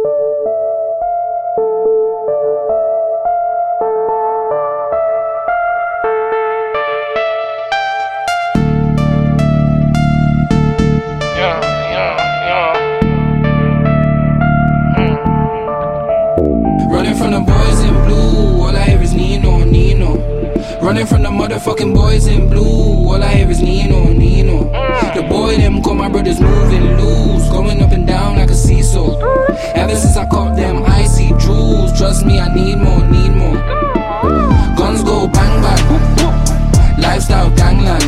Running from the boys in blue, all I hear is Nino, Nino. Running from the motherfucking boys in blue, all I hear is Nino, Nino. The boy them got my brothers moving loose, going up and down like a seesaw. Ever since I caught them icy jewels, trust me, I need more, need more. Guns go bang bang, lifestyle gangland.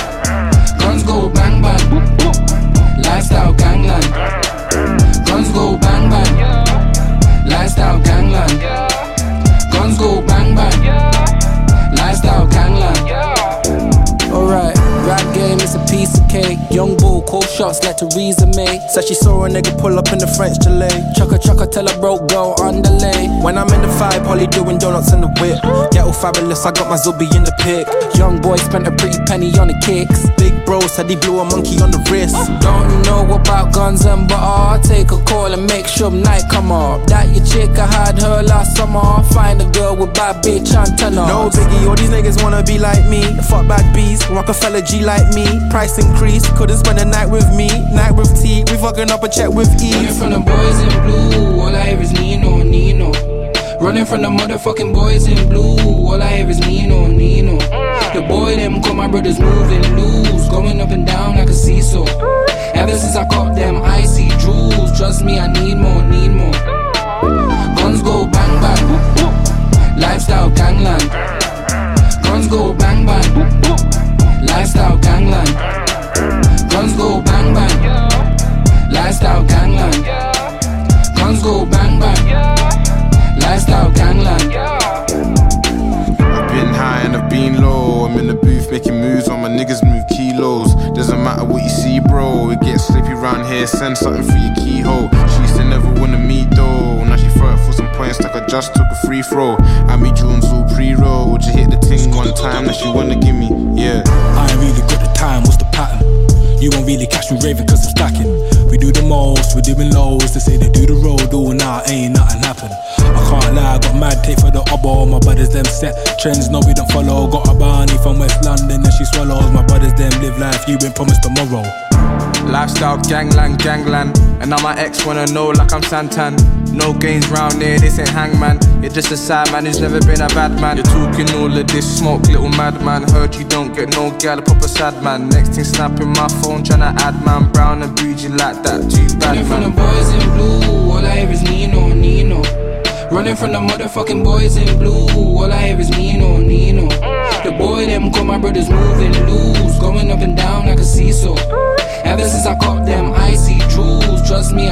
Guns go bang bang, lifestyle gangland. Guns go bang bang, lifestyle gangland. Guns go bang bang, lifestyle gangland. Alright, rap game is a piece of cake. Young bull, cold shots like Theresa May. Said she saw a nigga pull up in the French Chalet. Chugga chugga tell her broke girl underlay. When I'm in the vibe, Holly doing donuts in the whip. Ghetto fabulous, I got my Zubi in the pic. Young boy spent a pretty penny on the kicks. Big bro said he blew a monkey on the wrist. Don't know about guns and butter. I'll take a call and make sure night come up. That your chick, I had her last summer. Find a girl with bad bitch antenna. No biggie, all these niggas wanna be like me. Fuck bad bees, Rockefeller G like me. Price increase, couldn't spend a night with me. Night with tea, we fucking up a check with ease. Running from the boys in blue, all I hear is Nino, Nino. Running from the motherfucking boys in blue, all I hear is Nino, Nino. The boy them got my brothers moving loose, going up and down like a seesaw. Ever since I caught them icy jewels, trust me, I need more, need more. Guns go bang bang, lifestyle gangland. Guns go bang bang, lifestyle gangland. Guns go bang bang, lifestyle gangland. Guns go bang bang, lifestyle gangland. I've been high and I've been low. I'm in the booth making moves while my niggas move kilos. Doesn't matter what you see, bro. It gets slippy round here, send something through your keyhole. She used to never wanna meet though. Now she throw it for some points like I just took a free throw. I meet Jones all pre-roll. Just hit the ting one time that she wanna give me, yeah. I ain't really got the time, what's the pattern? You won't really catch me raving cause I'm stacking. We do the most, we're doing lows. They say they do the road, all now ain't nothing happen. I can't lie, I got mad tape for the obbo. My brothers them set trends, no we don't follow. Got a Barney from West London and she swallows. My brothers them live life, you been promised tomorrow. Lifestyle gangland, gangland. And now my ex wanna know like I'm Santan. No games round here, this ain't hangman. You're just a sad man who's never been a bad man. You're talking all of this smoke, little madman. Heard you don't get no gal, proper sad man. Next thing snapping my phone, tryna add man. Brown and bougie like that, too bad Running man. from the boys in blue, all I hear is Nino, Nino. Running from the motherfucking boys in blue, all I hear is Nino, Nino. The boy them got my brothers moving loose, going up and down like a seesaw. Ever since I caught them icy jewels, trust me,